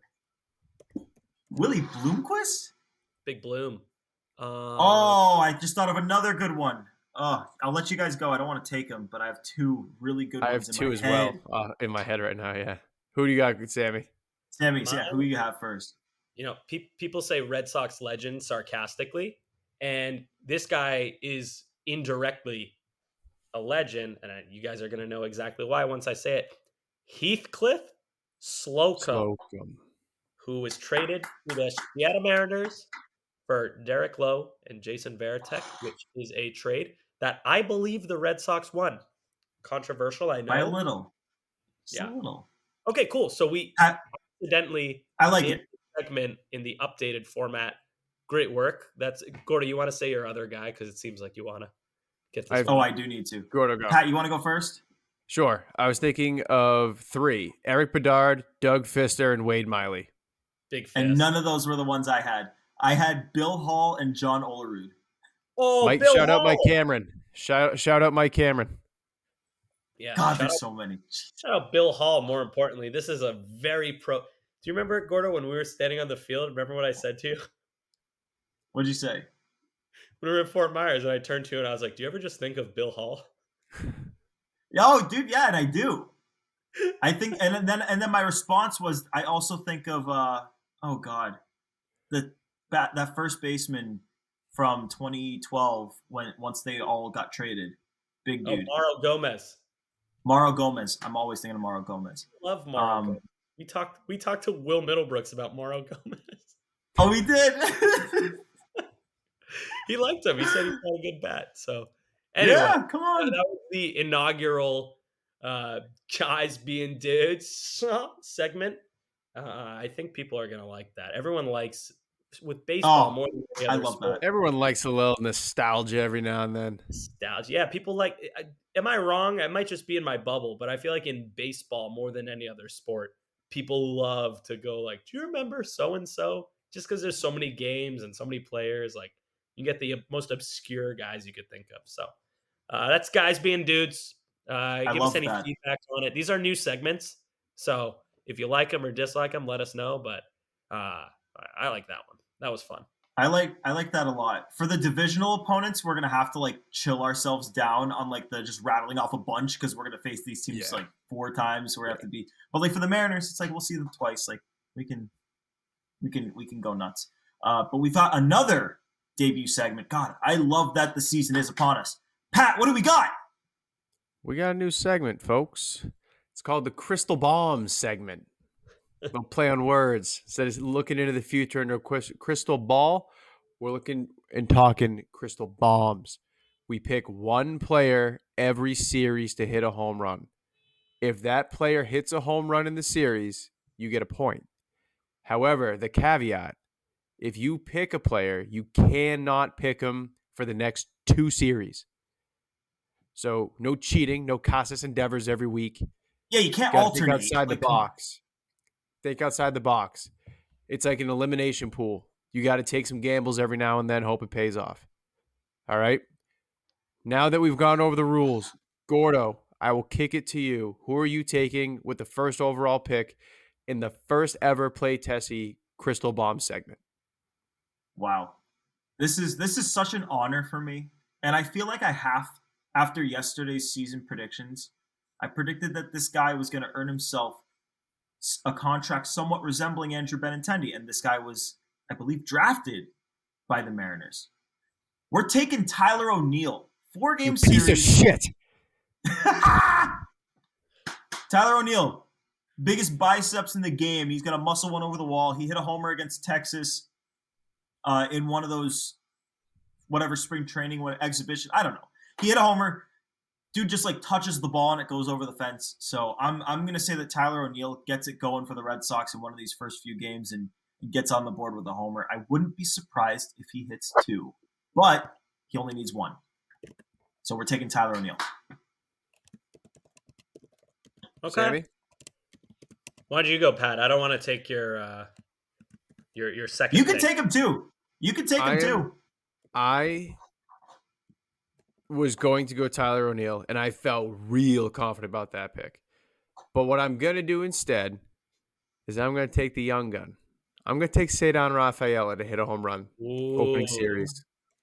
Willie Bloomquist? Big Bloom. Uh, oh, I just thought of another good one. Oh, I'll let you guys go. I don't want to take them, but I have two really good I ones have in two my as head. well uh, in my head right now, yeah. Who do you got, Sammy? Sammy, yeah, who do you have first? You know, pe- people say Red Sox legend sarcastically, and this guy is indirectly a legend, and I, you guys are going to know exactly why once I say it. Heathcliff Slocum, Slocum, who was traded to the Seattle Mariners for Derek Lowe and Jason Varitek, which is a trade that I believe the Red Sox won. Controversial, I know. By a little. Just yeah. a little. Okay, cool. So we I, accidentally I like it. Segment in the updated format. Great work. That's Gordo. You want to say your other guy because it seems like you want to get this. Oh, I do need to. Gordo, go. Pat, you want to go first? Sure. I was thinking of three: Eric Bedard, Doug Fister, and Wade Miley. Big fist. And none of those were the ones I had. I had Bill Hall and John Olerud. Oh, Mike, Bill shout Hall. out Mike Cameron. Shout shout out Mike Cameron. Yeah. God, there's out, so many. Shout out Bill Hall. More importantly, this is a very pro. Do you remember, Gordo, when we were standing on the field? Remember what I said to you? What'd you say? We were at Fort Myers, and I turned to you and I was like, "Do you ever just think of Bill Hall?" Oh, dude, yeah, and I do. I think, and then and then my response was, I also think of, uh, oh God, the that that first baseman from twenty twelve when once they all got traded, big dude, oh, Mauro Gomez. Mauro Gomez. I'm always thinking of Mauro Gomez. Love Mauro. Um, Gomez. We talked. We talked to Will Middlebrooks about Mauro Gomez. Oh, we did. He liked him. He said he got a good bat. So, anyway, yeah, come on. That was the inaugural uh, guys being dudes segment. Uh, I think people are gonna like that. Everyone likes with baseball oh, more than any I other love sport. that. Everyone likes a little nostalgia every now and then. Nostalgia. Yeah, people like. Am I wrong? I might just be in my bubble, but I feel like in baseball more than any other sport, people love to go like, "Do you remember so and so?" Just because there's so many games and so many players, like you get the most obscure guys you could think of. So uh, that's guys being dudes. Uh, give us any that. feedback on it. These are new segments, so if you like them or dislike them, let us know. But uh, I like that one. That was fun. I like I like that a lot. For the divisional opponents, we're gonna have to like chill ourselves down on like the just rattling off a bunch because we're gonna face these teams yeah. like four times. So we have to be. But like for the Mariners, it's like we'll see them twice. Like we can, we can, we can go nuts. Uh, but we thought another debut segment. God, I love that the season is upon us. Pat, what do we got? We got a new segment, folks. It's called the Crystal Bomb segment. We'll play on words. Instead of looking into the future into a crystal ball, we're looking and talking crystal bombs. We pick one player every series to hit a home run. If that player hits a home run in the series, you get a point. However, the caveat, if you pick a player, you cannot pick him for the next two series. So no cheating, no Casas endeavors every week. Yeah, you can't you alternate. Think outside like, the box. Think outside the box. It's like an elimination pool. You got to take some gambles every now and then, hope it pays off. All right? Now that we've gone over the rules, Gordo, I will kick it to you. Who are you taking with the first overall pick in the first ever Play Tessie Crystal Bomb segment? Wow. This is this is such an honor for me. And I feel like I have, after yesterday's season predictions, I predicted that this guy was going to earn himself a contract somewhat resembling Andrew Benintendi, and this guy was, I believe, drafted by the Mariners. We're taking Tyler O'Neill, four-game you series. Piece of shit. Tyler O'Neill, biggest biceps in the game. He's gonna muscle one over the wall. He hit a homer against Texas uh, in one of those whatever spring training what exhibition. I don't know. He hit a homer. Dude just like touches the ball and it goes over the fence. So I'm I'm gonna say that Tyler O'Neill gets it going for the Red Sox in one of these first few games, and and gets on the board with a homer. I wouldn't be surprised if he hits two, but he only needs one. So we're taking Tyler O'Neill. Okay. Sammy? Why don't you go, Pat? I don't want to take your uh, your your second. You can pick. take him too. You can take him I, too. I was going to go Tyler O'Neill, and I felt real confident about that pick. But what I'm going to do instead is I'm going to take the young gun. I'm going to take Ceddanne Rafaela to hit a home run Ooh. opening series.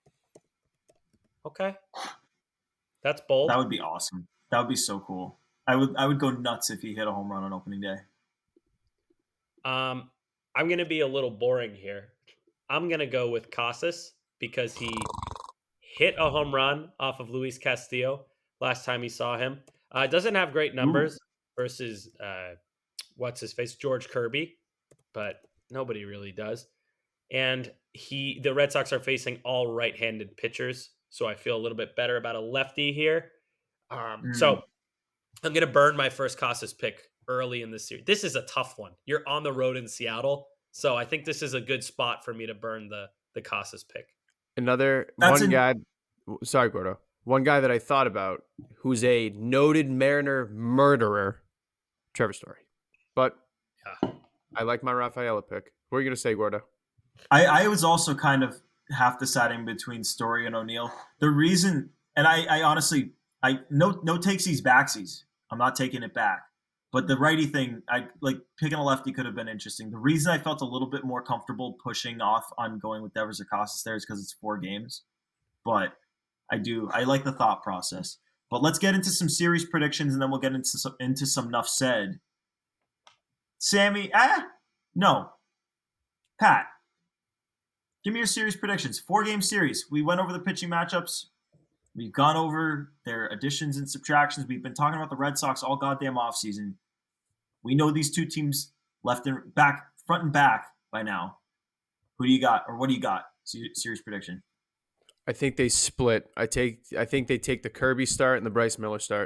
Okay. That's bold. That would be awesome. That would be so cool. I would I would go nuts if he hit a home run on opening day. Um, I'm going to be a little boring here. I'm going to go with Casas because he hit a home run off of Luis Castillo last time he saw him. Uh, doesn't have great numbers Ooh. versus, uh, what's his face, George Kirby, but nobody really does. And he, the Red Sox are facing all right-handed pitchers, so I feel a little bit better about a lefty here. Um, mm. So I'm going to burn my first Casas pick early in the series. This is a tough one. You're on the road in Seattle, so I think this is a good spot for me to burn the the Casas pick. Another That's one an- guy. Sorry, Gordo. One guy that I thought about who's a noted Mariner murderer, Trevor Story. But yeah. I like my Rafaela pick. What are you going to say, Gordo? I, I was also kind of half deciding between Story and O'Neill. The reason, and I, I honestly, I no no takesies backsies. I'm not taking it back. But the righty thing, I like picking a lefty could have been interesting. The reason I felt a little bit more comfortable pushing off on going with Devers or Casas there is because it's four games. But I do, I like the thought process. But let's get into some series predictions, and then we'll get into some, into some Nuff Said. Sammy, ah, no. Pat, give me your series predictions. Four-game series. We went over the pitching matchups. We've gone over their additions and subtractions. We've been talking about the Red Sox all goddamn offseason. We know these two teams left and back, front and back by now. Who do you got, or what do you got? Series prediction. I think they split. I take. I think they take the Kirby start and the Bryce Miller start.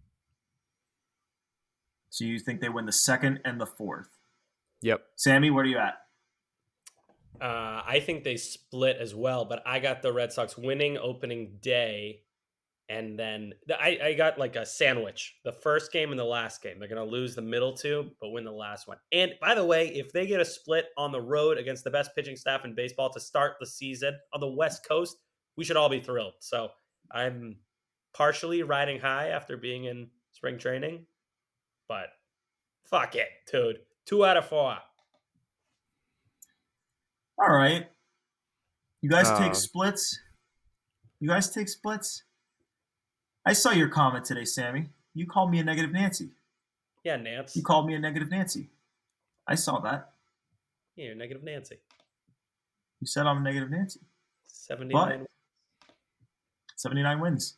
So you think they win the second and the fourth? Yep. Sammy, where are you at? Uh, I think they split as well, but I got the Red Sox winning opening day, and then I, I got like a sandwich. The first game and the last game. They're going to lose the middle two, but win the last one. And by the way, if they get a split on the road against the best pitching staff in baseball to start the season on the West Coast, we should all be thrilled. So I'm partially riding high after being in spring training, but fuck it, dude. Two out of four. All right. You guys Oh. take splits? You guys take splits? I saw your comment today, Sammy. You called me a negative Nancy. Yeah, Nance. You called me a negative Nancy. I saw that. Yeah, you're negative Nancy. You said I'm a negative Nancy. seventy-nine. But, seventy-nine wins.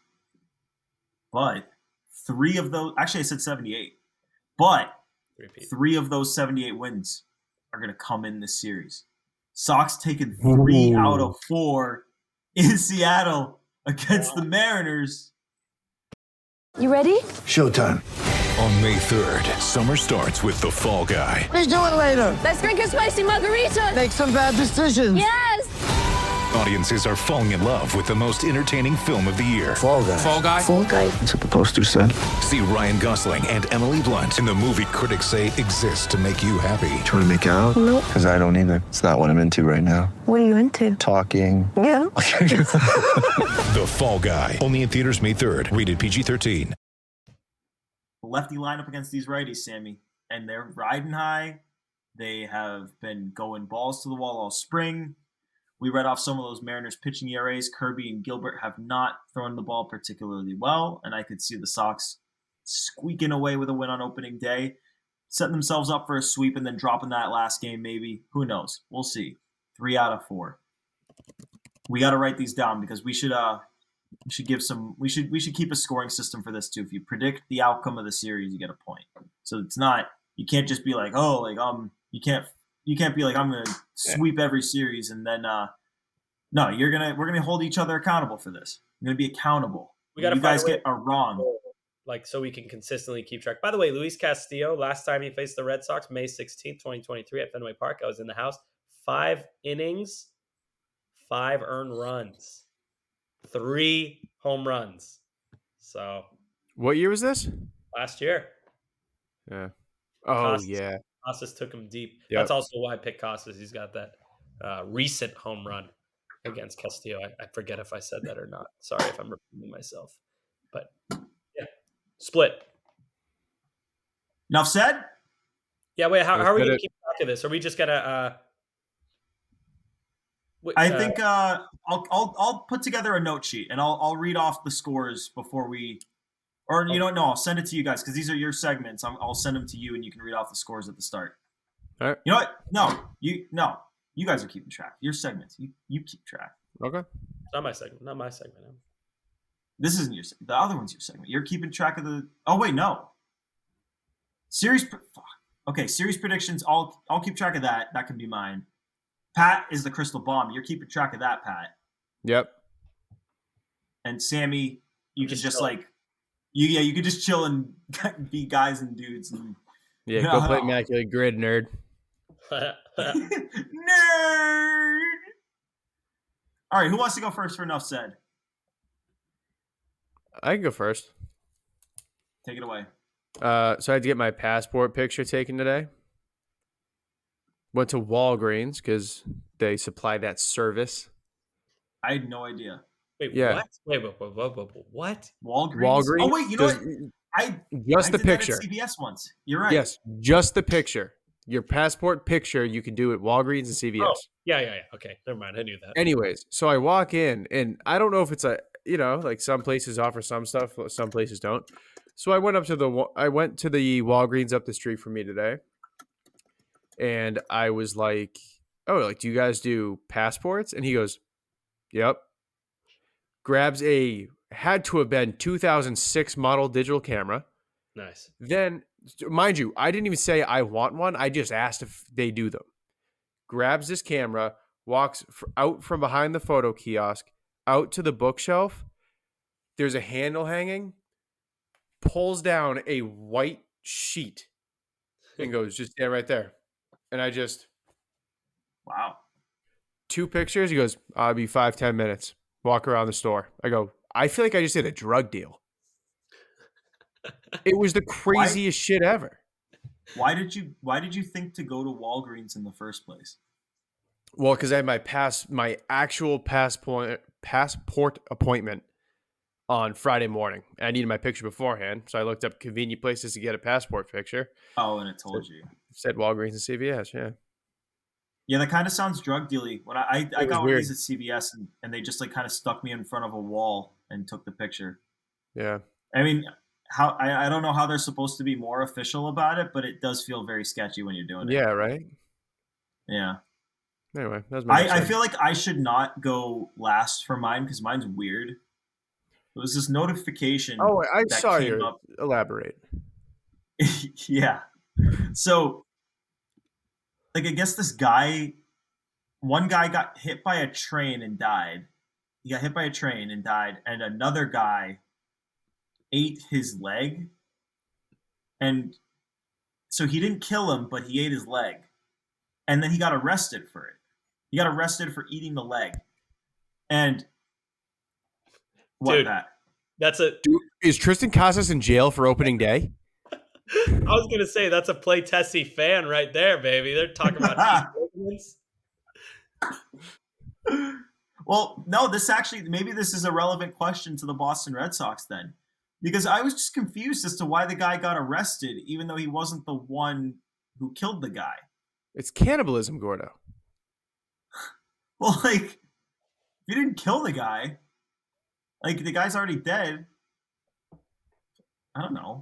But three of those, actually I said seventy-eight. But Repeat. three of those seventy-eight wins are going to come in this series. Sox taking three Ooh. out of four in Seattle against the Mariners. You ready? Showtime. On May third, summer starts with The Fall Guy. Let's do it later. Let's drink a spicy margarita. Make some bad decisions. Yes. Audiences are falling in love with the most entertaining film of the year. Fall Guy. Fall Guy? Fall Guy. That's what the poster said. See Ryan Gosling and Emily Blunt in the movie critics say exists to make you happy. Trying to make it out? Nope. Because I don't either. It's not what I'm into right now. What are you into? Talking. Yeah. The Fall Guy. Only in theaters May third. Rated P G thirteen. Lefty lineup against these righties, Sammy. And they're riding high. They have been going balls to the wall all spring. We read off some of those Mariners pitching E R As. Kirby and Gilbert have not thrown the ball particularly well, and I could see the Sox squeaking away with a win on opening day, setting themselves up for a sweep and then dropping that last game maybe. Who knows? We'll see. Three out of four. We got to write these down because we should uh we should give some we should we should keep a scoring system for this too. If you predict the outcome of the series, you get a point. So it's not you can't just be like, oh, like um you can't You can't be like, I'm going to sweep every series and then, uh, no, you're going to, we're going to hold each other accountable for this. We're going to be accountable. We got to you guys get are wrong. Like, so we can consistently keep track. By the way, Luis Castillo, last time he faced the Red Sox, May sixteenth, twenty twenty-three at Fenway Park, I was in the house. five innings, five earned runs, three home runs. So, what year was this? Last year. Yeah. Oh, Casas, yeah. Casas took him deep. Yep. That's also why I picked Casas. He's got that uh, recent home run against Castillo. I, I forget if I said that or not. Sorry if I'm repeating myself. But, yeah. Split. Enough said? Yeah, wait, how, how are we going to keep track of this? Are we just going to... Uh, I think uh, I'll, I'll I'll put together a note sheet, and I'll I'll read off the scores before we... Or, you know, no, I'll send it to you guys, because these are your segments. I'm, I'll send them to you, and you can read off the scores at the start. All right. You know what? No, you no. You guys are keeping track. Your segments. You you keep track. Okay. Not my segment. Not my segment. This isn't your segment. The other one's your segment. You're keeping track of the... Oh, wait, no. Series... Fuck. Okay, series predictions. I'll I'll keep track of that. That can be mine. Pat is the crystal bomb. You're keeping track of that, Pat. Yep. And Sammy, you I'm can just just chilling. like... You Yeah, you could just chill and be guys and dudes. And, Yeah, go play Immaculate Grid, nerd. Nerd! All right, who wants to go first for Enough Said? I can go first. Take it away. Uh, so I had to get my passport picture taken today. Went to Walgreens because they supply that service. I had no idea. Wait, Yeah. what? Wait, wait, wait, wait, wait, wait, what? Walgreens? Walgreens. Oh, wait, you know does- what? I Just I the did picture. that at C B S once. You're right. Yes, just the picture. Your passport picture, you can do at Walgreens and C V S. Oh, yeah, yeah, yeah. Okay, never mind. I knew that. Anyways, so I walk in, and I don't know if it's a, you know, like some places offer some stuff, some places don't. So I went up to the, Wa- I went to the Walgreens up the street from me today, and I was like, "Oh, like, do you guys do passports?" And he goes, "Yep." Grabs a, had to have been two thousand six model digital camera. Nice. Then, mind you, I didn't even say I want one. I just asked if they do them. Grabs this camera, walks f- out from behind the photo kiosk, out to the bookshelf. There's a handle hanging, pulls down a white sheet, and goes, just stand right there. And I just... Wow. Two pictures. He goes, I'll be five, ten minutes. Walk around the store. I go, I feel like I just did a drug deal. It was the craziest why, shit ever. Why did you why did you think to go to Walgreens in the first place? Well, because I had my pass my actual passport passport appointment on Friday morning. I needed my picture beforehand, so I looked up convenient places to get a passport picture. Oh, and it told so, you. Said Walgreens and C V S, yeah. Yeah, that kind of sounds drug dealy. When I I, I got one weird. of these at C V S, and, and they just like kind of stuck me in front of a wall and took the picture. Yeah. I mean, how I, I don't know how they're supposed to be more official about it, but it does feel very sketchy when you're doing it. Yeah, right? Yeah. Anyway, that was my I, I feel like I should not go last for mine because mine's weird. It was this notification. Oh, I that saw came you. Up. Elaborate. Yeah. So, like, I guess this guy, one guy got hit by a train and died. He got hit by a train and died, and another guy ate his leg. And so he didn't kill him, but he ate his leg. And then he got arrested for it. He got arrested for eating the leg. And what Dude, that? That's a. Dude, is Tristan Casas in jail for opening day? I was gonna say that's a Play Tessie fan right there, baby. They're talking about. Well, no, this actually maybe this is a relevant question to the Boston Red Sox then, because I was just confused as to why the guy got arrested, even though he wasn't the one who killed the guy. It's cannibalism, Gordo. Well, like, if you didn't kill the guy, like the guy's already dead. I don't know.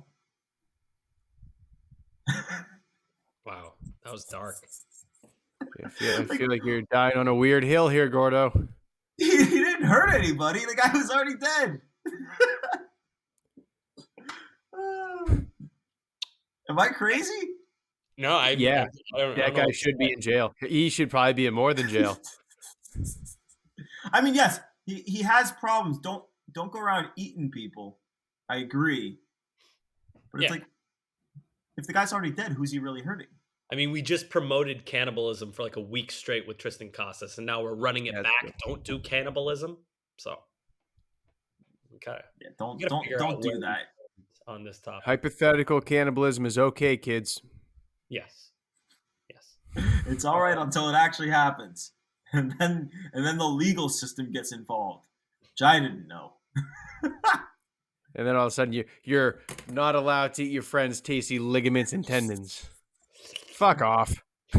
Wow, that was dark. I feel, I feel like you're dying on a weird hill here, Gordo. He, he didn't hurt anybody. The guy was already dead. Am I crazy? No, I yeah. I, I don't, that I don't guy know. should be in jail. He should probably be in more than jail. I mean, yes, he, he has problems. Don't don't go around eating people. I agree. But it's Yeah. like, if the guy's already dead, who's he really hurting? I mean, we just promoted cannibalism for like a week straight with Tristan Casas, and now we're running it That's back. true. Don't do cannibalism. So, okay. Yeah, don't You gotta don't figure don't out do where that. we stand on this topic. Hypothetical cannibalism is okay, kids. Yes. Yes. It's all right until it actually happens, and then and then the legal system gets involved, which I didn't know. And then all of a sudden you you're not allowed to eat your friend's tasty ligaments and tendons. Fuck off. They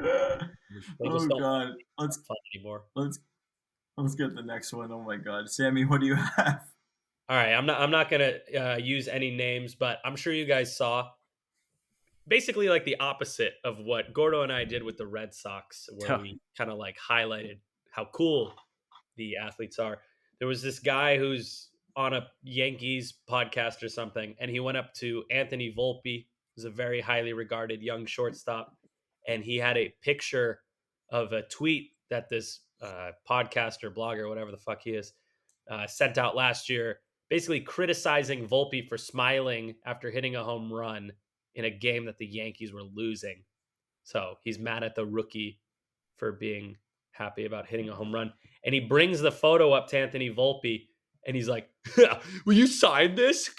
Oh just don't God, let's fun anymore. let's let's get the next one. Oh my God, Sammy, what do you have? All right, I'm not I'm not gonna uh, use any names, but I'm sure you guys saw basically like the opposite of what Gordo and I did with the Red Sox, where we kind of like highlighted how cool the athletes are. There was this guy who's on a Yankees podcast or something, and he went up to Anthony Volpe, who's a very highly regarded young shortstop, and he had a picture of a tweet that this uh, podcaster, blogger, whatever the fuck he is, uh, sent out last year, basically criticizing Volpe for smiling after hitting a home run in a game that the Yankees were losing. So he's mad at the rookie for being happy about hitting a home run. And he brings the photo up to Anthony Volpe, and he's like, will you sign this?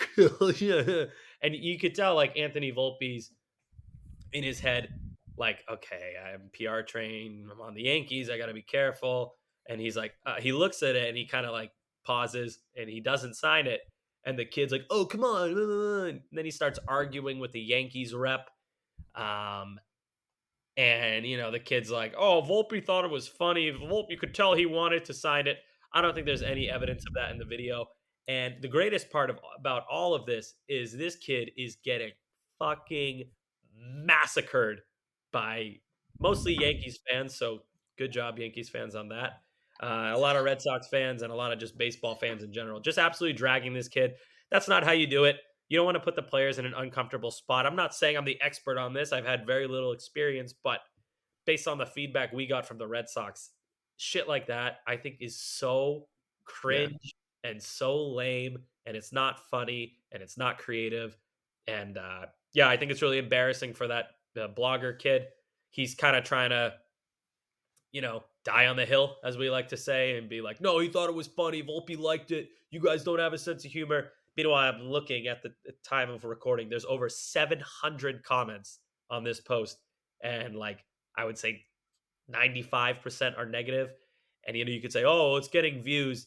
And you could tell, like, Anthony Volpe's in his head, like, okay, I'm P R trained. I'm on the Yankees. I got to be careful. And he's like, uh, he looks at it and he kind of like pauses and he doesn't sign it. And the kid's like, oh, come on. And then he starts arguing with the Yankees rep. Um, and, you know, the kid's like, oh, Volpe thought it was funny. Volpe, you could tell he wanted to sign it. I don't think there's any evidence of that in the video. And the greatest part of about all of this is this kid is getting fucking massacred by mostly Yankees fans. So good job, Yankees fans, on that. Uh, a lot of Red Sox fans and a lot of just baseball fans in general, just absolutely dragging this kid. That's not how you do it. You don't want to put the players in an uncomfortable spot. I'm not saying I'm the expert on this. I've had very little experience, but based on the feedback we got from the Red Sox, shit like that, I think, is so cringe yeah. and so lame, and it's not funny, and it's not creative. And uh, yeah, I think it's really embarrassing for that uh, blogger kid. He's kind of trying to, you know, die on the hill, as we like to say, and be like, no, he thought it was funny. Volpe liked it. You guys don't have a sense of humor. Meanwhile, I'm looking at the time of recording. There's over seven hundred comments on this post. And like, I would say ninety-five percent are negative. And, you know, you could say, oh, it's getting views.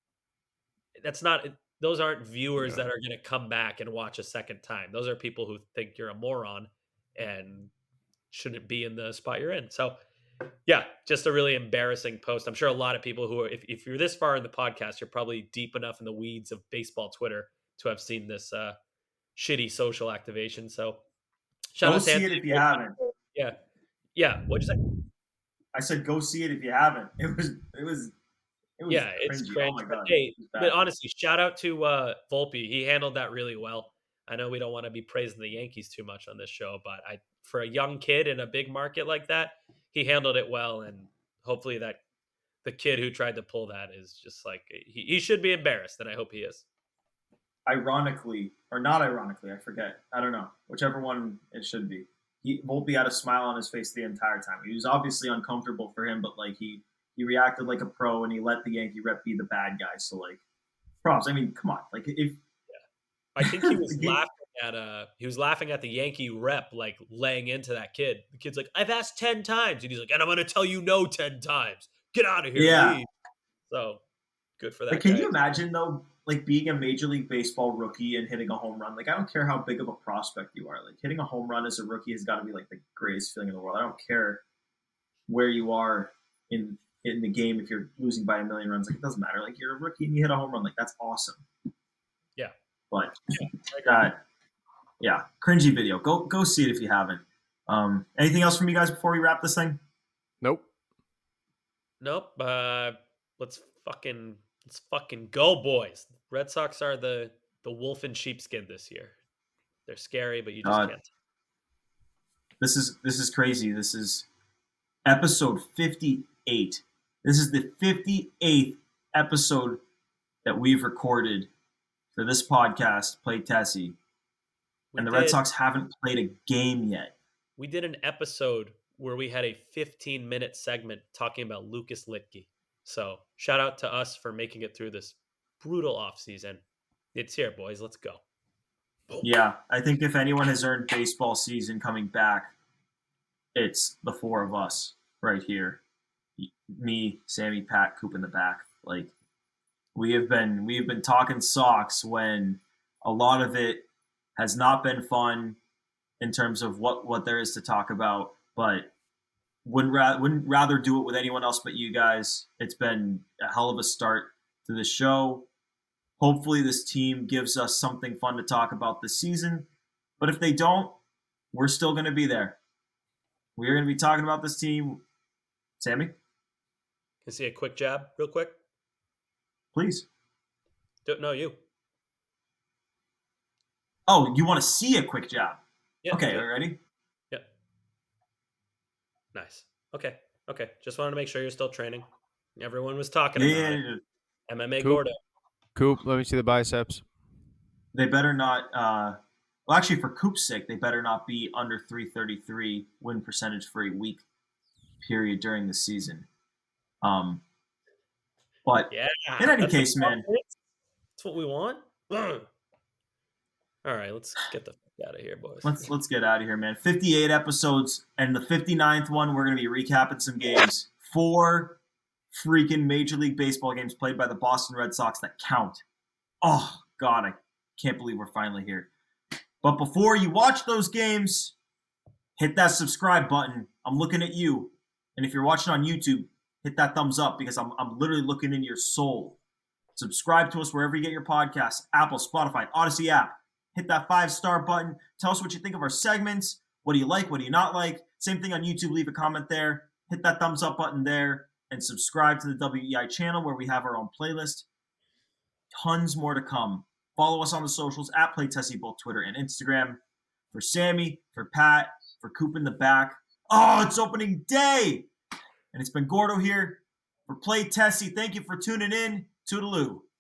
That's not, those aren't viewers yeah. that are going to come back and watch a second time. Those are people who think you're a moron and shouldn't be in the spot you're in. So, yeah, just a really embarrassing post. I'm sure a lot of people who are, if, if you're this far in the podcast, you're probably deep enough in the weeds of baseball Twitter to have seen this uh, shitty social activation. So, shout go out to see Anthony it if you haven't. Yeah, yeah. What'd you say? I said go see it if you haven't. It was, it was, it was. Yeah, it's cringy. cringe. Oh my God, hey, but honestly, shout out to uh, Volpe. He handled that really well. I know we don't want to be praising the Yankees too much on this show, but I, for a young kid in a big market like that, he handled it well, and hopefully that the kid who tried to pull that is just like, he, he should be embarrassed, and I hope he is. Ironically, or not ironically, I forget. I don't know. Whichever one it should be. He Volpe had a smile on his face the entire time. He was obviously uncomfortable for him, but like he he reacted like a pro, and he let the Yankee rep be the bad guy. So like, props. I mean, come on. Like if yeah. I think he was laughing at uh he was laughing at the Yankee rep, like laying into that kid. The kid's like, I've asked ten times, and he's like, and I'm gonna tell you no ten times. Get out of here, yeah. please. So good for that. Like, can guy. you imagine though, like being a Major League Baseball rookie and hitting a home run? Like, I don't care how big of a prospect you are. Like, hitting a home run as a rookie has got to be like the greatest feeling in the world. I don't care where you are in in the game. If you're losing by a million runs, like, it doesn't matter. Like, you're a rookie and you hit a home run. Like, that's awesome. Yeah. But that, yeah, cringy video. Go go see it if you haven't. Um, anything else from you guys before we wrap this thing? Nope. Nope. Uh, let's fucking let's fucking go, boys. Red Sox are the the wolf in sheepskin this year. They're scary, but you just uh, can't. This is this is crazy. This is episode fifty-eight. This is the fifty-eighth episode that we've recorded for this podcast, Play Tessie. And the did. Red Sox haven't played a game yet. we did an episode where we had a fifteen minute segment talking about Lucas Littke. So shout out to us for making it through this brutal offseason. It's here, boys. Let's go. Yeah, I think if anyone has earned baseball season coming back, it's the four of us right here. Me, Sammy, Pat, Coop in the back. Like we have been we have been talking Sox when a lot of it has not been fun in terms of what, what there is to talk about, but wouldn't, ra- wouldn't rather do it with anyone else but you guys. It's been a hell of a start to the show. Hopefully this team gives us something fun to talk about this season, but if they don't, we're still going to be there. We are going to be talking about this team. Sammy? Can I see a quick jab real quick? Please. Don't know you. Oh, you want to see a quick jab? Yeah, okay, yeah. are you ready? Yep. Nice. Okay. Okay. Just wanted to make sure you're still training. Everyone was talking Yeah, about yeah, it. yeah. M M A Coop. Gordo. Coop, let me see the biceps. They better not uh well actually for Coop's sake, they better not be under three thirty-three win percentage for a week period during the season. Um but Yeah. in any that's case, man. That's what we want. All right, let's get the fuck out of here, boys. Let's let's get out of here, man. fifty-eight episodes, and the fifty-ninth one, we're going to be recapping some games. Four freaking Major League Baseball games played by the Boston Red Sox that count. Oh, God, I can't believe we're finally here. But before you watch those games, hit that subscribe button. I'm looking at you. And if you're watching on YouTube, hit that thumbs up because I'm, I'm literally looking in your soul. Subscribe to us wherever you get your podcasts, Apple, Spotify, Odyssey app. Hit that five-star button. Tell us what you think of our segments. What do you like? What do you not like? Same thing on YouTube. Leave a comment there. Hit that thumbs up button there. And subscribe to the W E I channel where we have our own playlist. Tons more to come. Follow us on the socials at PlayTessie, both Twitter and Instagram. For Sammy, for Pat, for Coop in the back. Oh, it's opening day! And it's been Gordo here for PlayTessie. Thank you for tuning in. Toodaloo.